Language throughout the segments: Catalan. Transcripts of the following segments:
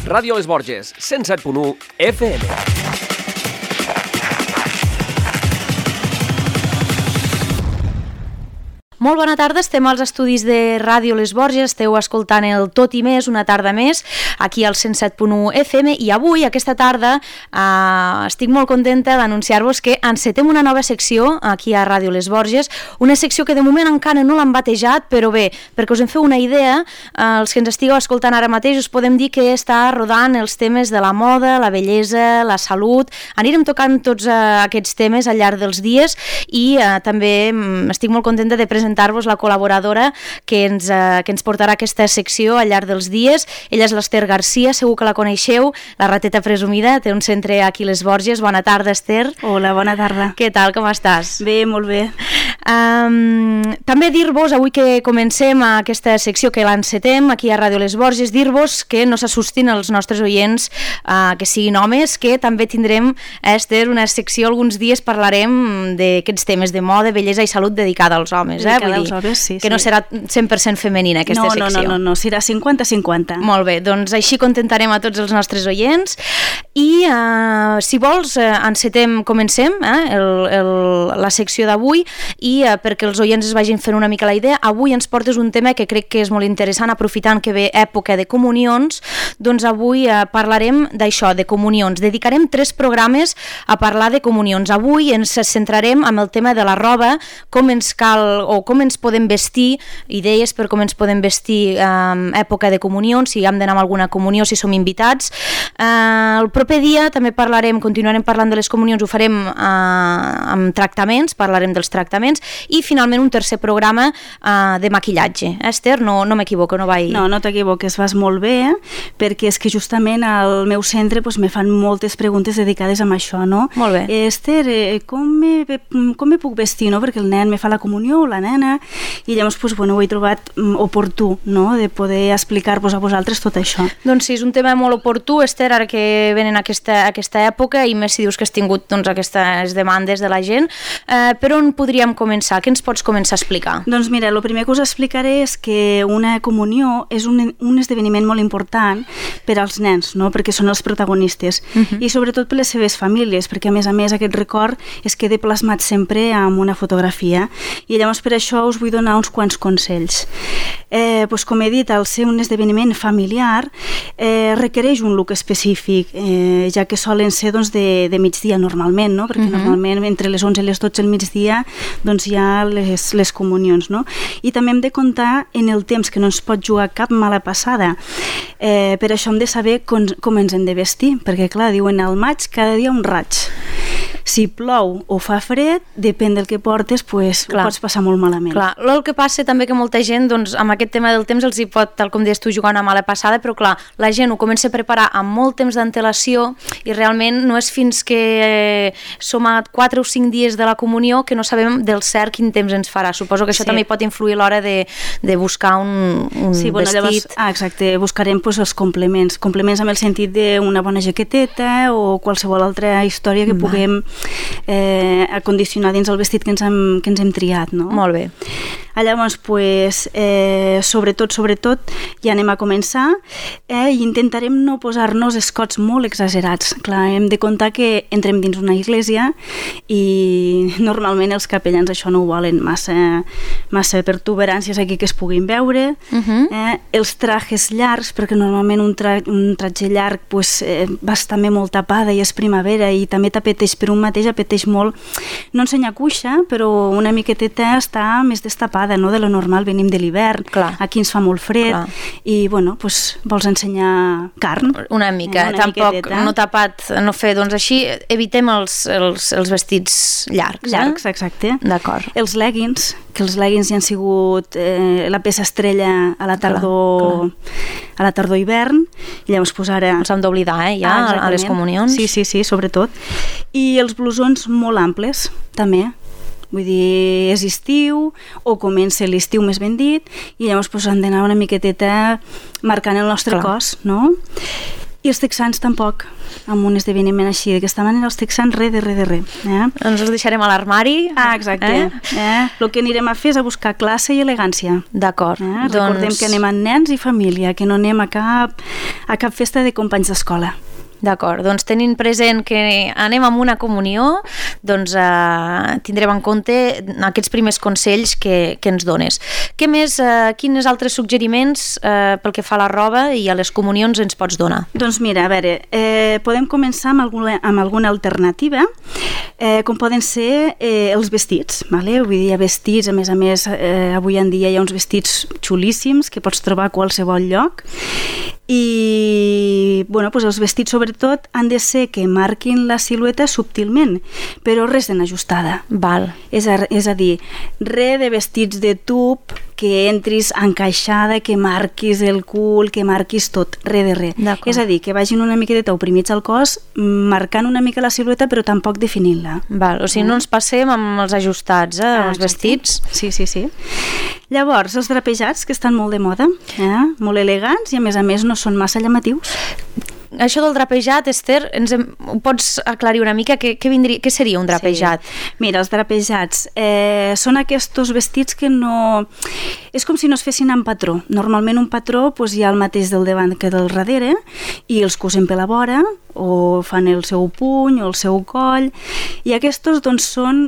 Ràdio Les Borges, 107.1 FM. Molt bona tarda, estem als estudis de Ràdio Les Borges, esteu escoltant el Tot i Més, una tarda més, aquí al 107.1 FM, i avui, aquesta tarda, estic molt contenta d'anunciar-vos que encetem una nova secció aquí a Ràdio Les Borges, una secció que de moment encara no l'han batejat, però bé, perquè us en feu una idea, els que ens estigueu escoltant ara mateix us podem dir que està rodant els temes de la moda, la bellesa, la salut, anirem tocant tots aquests temes al llarg dels dies i també estic molt contenta de presentar-vos la col·laboradora que ens portarà aquesta secció al llarg dels dies. Ella és l'Ester Garcia, segur que la coneixeu, la rateta presumida, té un centre aquí a Les Borges. Bona tarda, Ester. Hola, bona tarda. Què tal, com estàs? Bé, molt bé. També dir-vos, avui que comencem aquesta secció que l'encetem aquí a Ràdio Les Borges, dir-vos que no s'assustin els nostres oients que siguin homes, que també tindrem, Ester, una secció, alguns dies parlarem d'aquests temes de moda, bellesa i salut dedicada als homes, que no serà 100% femenina aquesta secció. No, serà 50-50. Molt bé, doncs així contentarem a tots els nostres oients i si vols comencem la secció d'avui i perquè els oients es vagin fent una mica la idea, avui ens portes un tema que crec que és molt interessant, aprofitant que ve època de comunions, doncs avui parlarem d'això, de comunions. Dedicarem 3 programes a parlar de comunions. Avui ens centrarem en el tema de la roba, com ens cal o com ens podem vestir, idees per com ens podem vestir en època de comunió, si hem d'anar a alguna comunió, si som invitats. El proper dia també continuarem parlant de les comunions, ho farem amb tractaments, parlarem dels tractaments, i finalment un tercer programa de maquillatge. Esther, no m'equivoco, no vaig... No t'equivoques, vas molt bé, perquè és que justament al meu centre me fan moltes preguntes dedicades a això, no? Molt bé. Esther, com me puc vestir, no? Perquè el nen me fa la comunió, la nena, i llavors ho he trobat oportú, no?, de poder explicar-vos a vosaltres tot això. Doncs sí, és un tema molt oportú, Esther, ara que venen aquesta època, i més si dius que has tingut aquestes demandes de la gent. Per on podríem començar? Què ens pots començar a explicar? Doncs mira, el primer que us explicaré és que una comunió és un esdeveniment molt important per als nens, no?, perquè són els protagonistes, i sobretot per les seves famílies, perquè a més aquest record es queda plasmat sempre amb una fotografia, i llavors per això us vull donar uns quants consells. Com he dit, al ser un esdeveniment familiar requereix un look específic, ja que solen ser de migdia normalment, no? Perquè normalment entre les 11 i les 12 del migdia hi ha les comunions, no? I també hem de comptar en el temps, que no ens pot jugar cap mala passada. Per això hem de saber com ens hem de vestir, perquè clar, diuen al maig cada dia un raig. Si plou o fa fred, depèn del que portes, ho pots passar molt malament. Clar, el que passa també que molta gent, amb aquest tema del temps els hi pot, tal com deies tu, jugar una mala passada, però clar, la gent ho comença a preparar amb molt temps d'antelació i realment no és fins que som a 4 o 5 dies de la comunió que no sabem del cert quin temps ens farà. Suposo que això també pot influir a l'hora de buscar un vestit. Llavors, exacte, buscarem els complements amb el sentit d'una bona jaqueteta o qualsevol altra història que puguem acondicionar dins el vestit que ens hem triat, no? Molt bé. Llavors, sobretot, ja anem a començar i intentarem no posar-nos escots molt exagerats. Clar, hem de comptar que entrem dins una església i normalment els capellans això no ho volen, massa protuberàncies aquí que es puguin veure, els trajes llargs, perquè normalment un tratge llarg va estar també molt tapada i és primavera i també t'apeteix per un mateix, apeteix molt no ensenyar cuixa, però una miqueteta està més destapada, no? De lo normal, venim de l'hivern, aquí ens fa molt fred i vols ensenyar carn una mica, tampoc no tapat, no fer, doncs així evitem els vestits llargs. Exacte. D'acord. Els leggings, que els leggings ja han sigut la peça estrella a la tardor-hivern, i llavors ara... Els hem d'oblidar, ja, a les comunions. Sí, sobretot. I els blusons molt amples, també. Vull dir, és estiu, o comença l'estiu més ben dit, i llavors hem d'anar una miqueteta marcant el nostre cos, no? I els texans tampoc, amb un esdeveniment així. D'aquesta manera els texans res. Ens els deixarem a l'armari. Exacte. El que anirem a fer és a buscar classe i elegància. D'acord. Recordem que anem amb nens i família, que no anem a cap festa de companys d'escola. D'acord, doncs tenint present que anem amb una comunió, doncs tindrem en compte aquests primers consells que ens dones. Què més, quins altres suggeriments pel que fa a la roba i a les comunions ens pots donar? Doncs mira, a veure, podem començar amb alguna alternativa, com poden ser els vestits, vale? Vull dir, hi ha vestits, a més, avui en dia hi ha uns vestits xulíssims que pots trobar a qualsevol lloc, i bueno, doncs els vestits sobretot han de ser que marquin la silueta subtilment, però res de ajustada. Val. És a dir, res de vestits de tub que entris encaixada, que marquis el cul, que marquis tot, res de res. És a dir, que vagin una miqueta oprimits al cos, marcant una mica la silueta però tampoc definint-la. Val, o sigui, no ens passem amb els ajustats, els vestits. Sí. Llavors, els drapejats, que estan molt de moda, molt elegants i a més no són massa llamatius. Això del drapejat, Esther, ho pots aclarir una mica? Què seria un drapejat? Sí. Mira, els drapejats són aquests vestits que no... És com si no es fessin en patró. Normalment un patró hi ha el mateix del davant que del darrere i els cosen per la vora o fan el seu puny o el seu coll, i aquests doncs són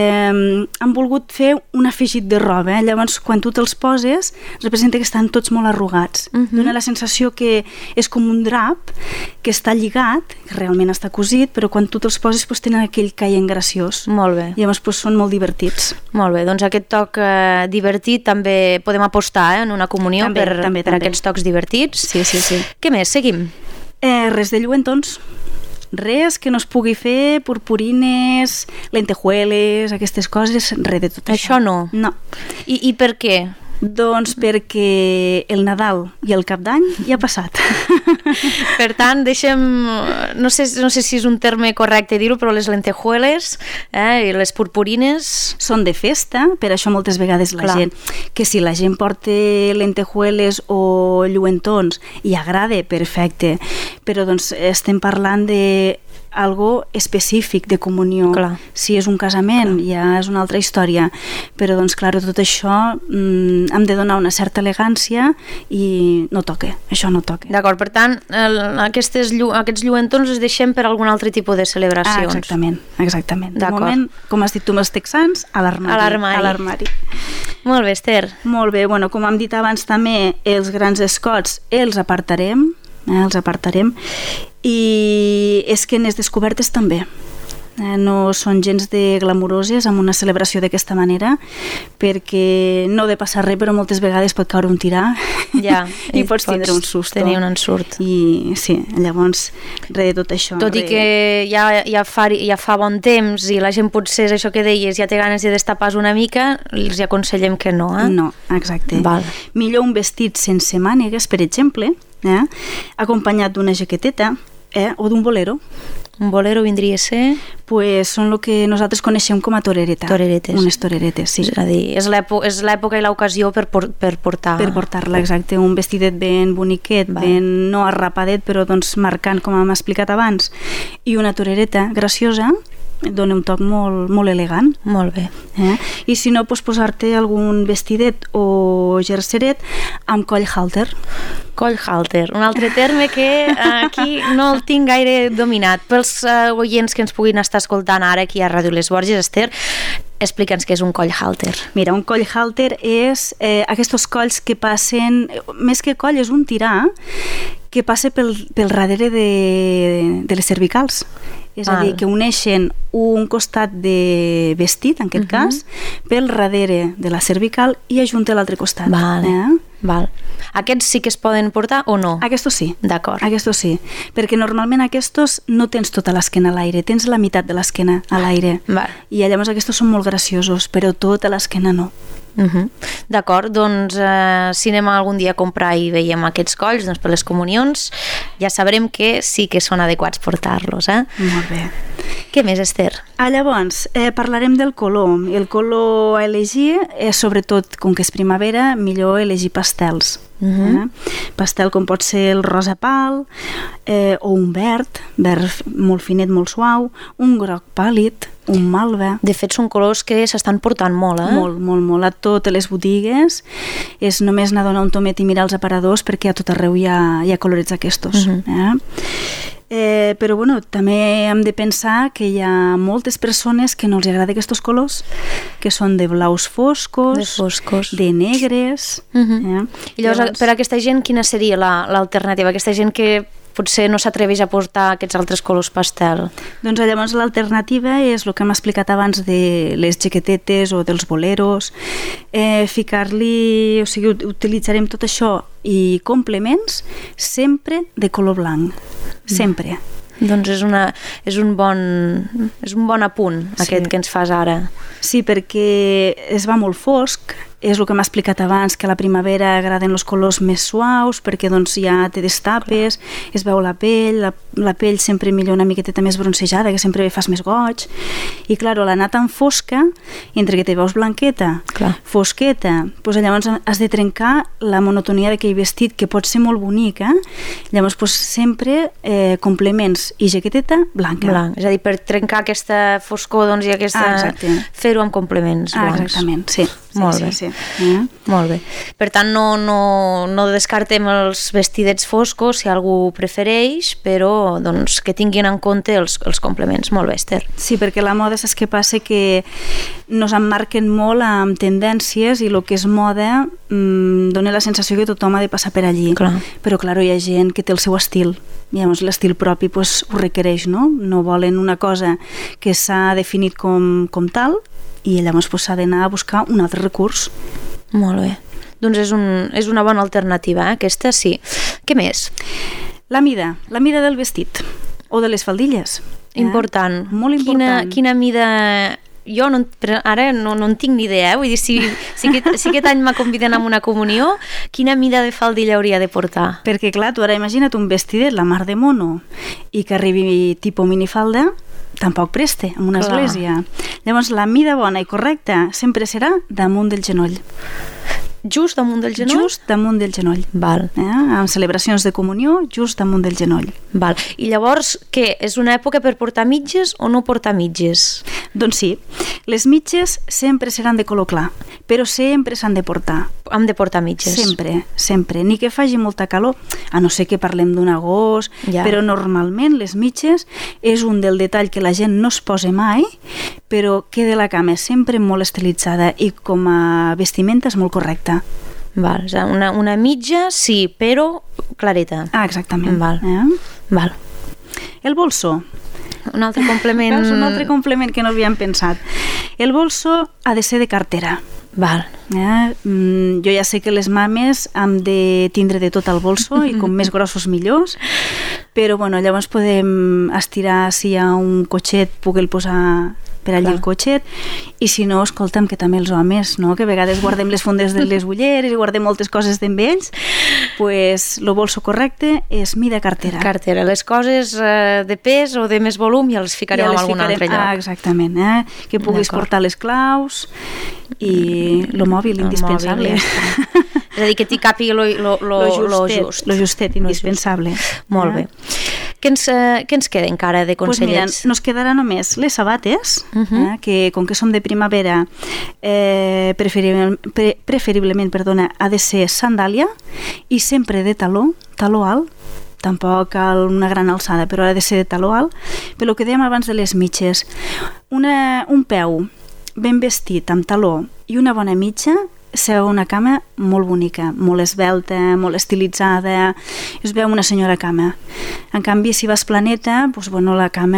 han volgut fer un afegit de roba, llavors quan tu te'ls poses representa que estan tots molt arrugats. Dona la sensació que és com un drap que està lligat, que realment està cosit, però quan tu te'ls poses tenen aquell caient graciós. Molt bé. Llavors són molt divertits. Molt bé, doncs aquest toc divertit també podem apostar en una comunió per aquests tocs divertits. Sí. Què més? Seguim. Res de lluentons. Res que no es pugui fer, purpurines, lentejueles, aquestes coses, res de tot això. Això no? No. I per què? Doncs perquè el Nadal i el Cap d'Any ja ha passat. Per tant, no sé si és un terme correcte dir-ho, però les lentejueles i les purpurines... Són de festa, per això moltes vegades gent... Que si la gent porta lentejueles o lluentons i agrada, perfecte. Però doncs estem parlant de algo específic de comunió. Clar. Si és un casament ja és una altra història, però doncs clar, tot això hem de donar una certa elegància i no toca, això no toca. D'acord, per tant aquests lluentons els deixem per algun altre tipus de celebracions. Exactament. De moment, com has dit tu amb els texans, a l'armari. Molt bé, Esther. Molt bé, bueno, com hem dit abans també, els grans escots els apartarem i és que en les descobertes també no són gens de glamuroses amb una celebració d'aquesta manera, perquè no de passar res, però moltes vegades pot caure un tirà i pots tindre un susto. Tenir un ensurt. I sí, llavors res de tot això. Tot i que ja fa bon temps i la gent potser és això que deies, ja té ganes de destapar una mica, els aconsellem que no. No, exacte. Val. Millor un vestit sense mànegues, per exemple, acompanyat d'una jaqueteta o d'un bolero. Un bolero vindria a ser? Són el que nosaltres coneixem com a torereta. Toreretes. Unes toreretes, sí. És a dir, és l'època i l'ocasió per portar... Per portar-la, exacte. Un vestidet ben boniquet, ben no arrapadet, però doncs marcant, com hem explicat abans. I una torereta graciosa dona un toc molt elegant. Molt bé. I si no, posar-te algun vestidet o jerseret amb coll halter. Coll halter, un altre terme que aquí no el tinc gaire dominat. Pels oients que ens puguin estar escoltant ara aquí a Ràdio Les Borges, Esther, explica'ns què és un coll halter. Mira, un coll halter és aquests colls que passen, més que coll és un tirà que passa pel darrere de les cervicals. És a dir, que uneixen un costat de vestit, en aquest cas, pel darrere de la cervical i ajunta l'altre costat. Val. Aquests sí que es poden portar o no? Aquests sí. D'acord. Aquests sí, perquè normalment aquests no tens tota l'esquena a l'aire, tens la meitat de l'esquena a l'aire. I llavors aquests són molt graciosos, però tota l'esquena no. D'acord, doncs si anem algun dia a comprar i veiem aquests colls per les comunions, ja sabrem que sí que són adequats portar-los. Molt bé. Què més, Esther? Llavors, parlarem del color. El color a elegir, sobretot, com que és primavera, millor elegir pastels. Pastel com pot ser el rosa pal, o un verd molt finet, molt suau, un groc pàl·lid, un malva. De fet, són colors que s'estan portant molt, Molt, molt, molt. A totes les botigues és només anar a donar un tomet i mirar els aparadors perquè a tot arreu hi ha colorets aquests. Però bueno, també hem de pensar que hi ha moltes persones que no els agrada aquests colors, que són de blaus foscos, de negres. I llavors, per a aquesta gent, quina seria l'alternativa? Aquesta gent que potser no s'atreveix a portar aquests altres colors pastel. Doncs llavors l'alternativa és el que hem explicat abans de les jaquetetes o dels boleros, ficar-li, o sigui, utilitzarem tot això i complements sempre de color blanc, sempre. Doncs és un bon apunt aquest que ens fas ara. Sí, perquè es va molt fosc, és el que m'ha explicat abans, que a la primavera agraden els colors més suaus, perquè doncs ja te destapes, es veu la pell, la pell sempre millor una miqueta més broncejada, que sempre fas més goig, i clar, l'anar tan fosca, entre que te veus blanqueta, fosqueta, doncs llavors has de trencar la monotonia d'aquell vestit, que pot ser molt bonic, llavors doncs, sempre complements i jaqueteta blanca. Blanc, és a dir, per trencar aquesta foscor doncs, i aquesta... fer-ho amb complements blancs. Exactament, sí. Molt bé. Sí. Molt bé. Per tant, no descartem els vestidets foscos si algú prefereix, però doncs, que tinguin en compte els complements. Molt bé, Esther. Sí, perquè la moda saps què passa? Que nos emmarquen molt amb tendències i el que és moda dona la sensació que tothom ha de passar per allí. Clar. Però, clar, hi ha gent que té el seu estil. I llavors l'estil propi pues, ho requereix, no? No volen una cosa que s'ha definit com tal, i llavors s'ha d'anar a buscar un altre recurs. Molt bé. Doncs és una bona alternativa, aquesta sí. Què més? La mida del vestit o de les faldilles. Important. Molt important. Quina mida... Jo ara no en tinc ni idea, vull dir, si aquest any me conviden a una comunió, quina mida de faldilla hauria de portar? Perquè clar, tu ara imagina't un vestidet, la mar de mono, i que arribi tipus minifalda, tampoc preste en una església. Llavors la mida bona i correcta sempre serà damunt del genoll. Just damunt del genoll? Just damunt del genoll. Val. En celebracions de comunió, just damunt del genoll. Val. I llavors, què? És una època per portar mitges o no portar mitges? Doncs sí. Les mitges sempre seran de color clar, però sempre s'han de portar. Hem de portar mitges. Sempre. Ni que faci molta calor, a no ser que parlem d'un agost, però normalment les mitges és un del detall que la gent no es posa mai, però queda la cama sempre molt estilitzada i com a vestimenta és molt correcta. Val, una mitja sí, però clareta. Exactament. Val. El bolso. Un altre complement... Un altre complement que no havíem pensat. El bolso ha de ser de cartera. Val. Jo ja sé que les mames hem de tindre de tot el bolso i com més grossos millors, però bueno, llavors podem estirar si hi ha un cotxet, poder posar per allà el cotxet, i si no, escolta'm, que també els homes, no? Que a vegades guardem les fundes de les ulleres i guardem moltes coses amb ells, pues el bolso correcte és mida cartera. Cartera, les coses de pes o de més volum ja les ficarem en algun altre lloc. Exactament, que puguis portar les claus i el mòbil indispensable. És a dir, que t'hi capi lo just. Lo justet, indispensable. Molt bé. Què ens queda encara de consellets? Pues mira, nos quedarà només les sabates, que com que som de primavera, preferiblement, ha de ser sandàlia i sempre de taló alt, tampoc cal una gran alçada, però ha de ser de taló alt. Però el que dèiem abans de les mitges, un peu ben vestit amb taló i una bona mitja, es veu una cama molt bonica, molt esvelta, molt estilitzada, es veu una senyora cama. En canvi, si vas planeta, doncs, bueno, la cama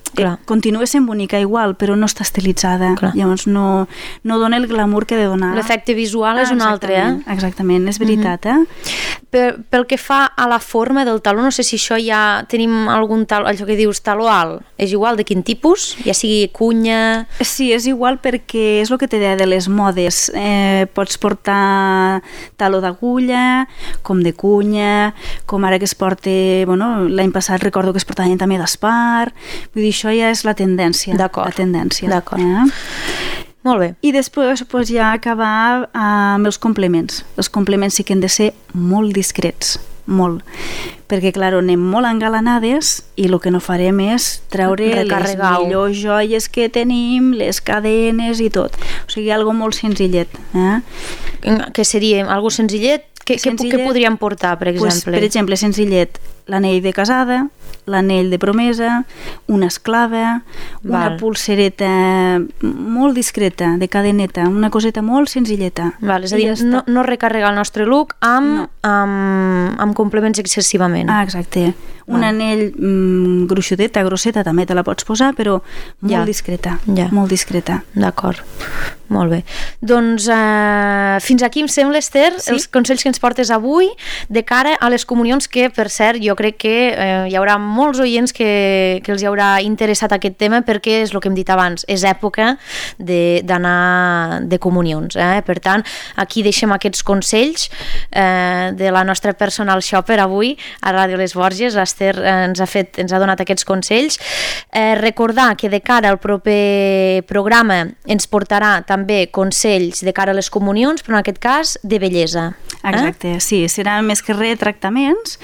continua sent bonica igual, però no està estilitzada. Clar. Llavors no dona el glamour que ha de donar. L'efecte visual és un altre, Exactament, és veritat, Pel que fa a la forma del taló, no sé si això ja tenim algun taló, allò que dius taló alt, és igual de quin tipus? Ja sigui cunya... Sí, és igual perquè és el que te deia de les modes. Pots portar taló d'agulla, com de cunya, com ara que es porta... Bueno, l'any passat recordo que es portaven també d'espar. Vull dir, això ja és la tendència. D'acord. La tendència. D'acord. Molt bé. I després pues, ja acabar amb els complements. Els complements sí que han de ser molt discrets, molt. Perquè, clar, anem molt engalanades i el que no farem és treure les millors joies que tenim, les cadenes i tot. O sigui, algo molt senzillet. Que seria algo senzillet? Què podríem portar, per exemple? Pues, per exemple, senzillet, l'anell de casada, l'anell de promesa, una esclava, una pulsereta molt discreta, de cadeneta, una coseta molt senzilleta. És a dir, no recarregar el nostre look amb complements excessivament. Exacte. Un anell gruixudeta, grosseta, també te la pots posar, però molt discreta. Molt discreta. D'acord. Molt bé. Doncs fins aquí em sembla, Esther, els consells que ens portes avui de cara a les comunions que, per cert, jo crec que hi haurà molts oients que els hi haurà interessat aquest tema perquè és el que hem dit abans, és època d'anar de comunions. Per tant, aquí deixem aquests consells de la nostra personal shopper avui a Ràdio Les Borges. L'Esther ens ha donat aquests consells. Recordar que de cara al proper programa ens portarà també consells de cara a les comunions, però en aquest cas de bellesa. Exacte, sí, serà més que res tractaments,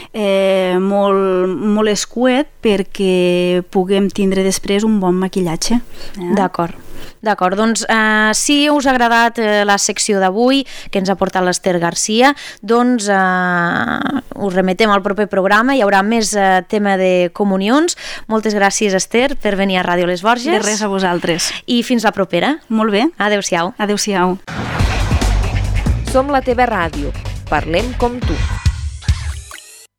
molt escuet perquè puguem tindre després un bon maquillatge. D'acord, doncs si us ha agradat la secció d'avui que ens ha portat l'Esther Garcia, doncs us remetem al proper programa, hi haurà més tema de comunions. Moltes gràcies, Esther, per venir a Ràdio Les Borges. De res, a vosaltres. I fins la propera. Molt bé. Adéu-siau. Adéu-siau. Som la teva ràdio. Parlem com tu.